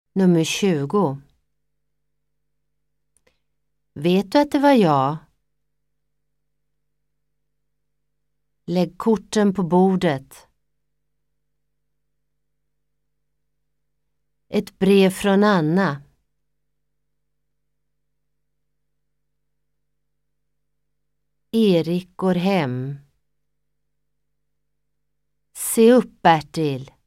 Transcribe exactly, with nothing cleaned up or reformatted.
Nummer tjugo. Vet du att det var jag? Lägg korten på bordet. Ett brev från Anna. Erik går hem. Se upp, Bertil.